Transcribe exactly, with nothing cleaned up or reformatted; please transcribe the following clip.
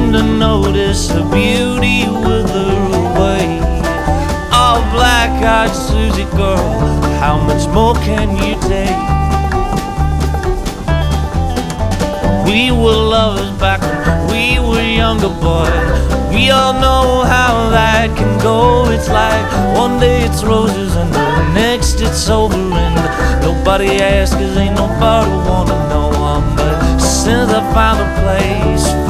seem to notice the beauty wither away. Oh, black-eyed Susie girl, how much more can you take? We were lovers back when we were younger, boys. We all know how that can go. It's like one day it's roses and the next it's over, and nobody asks 'cause ain't nobody wanna know. Um, but since I found a place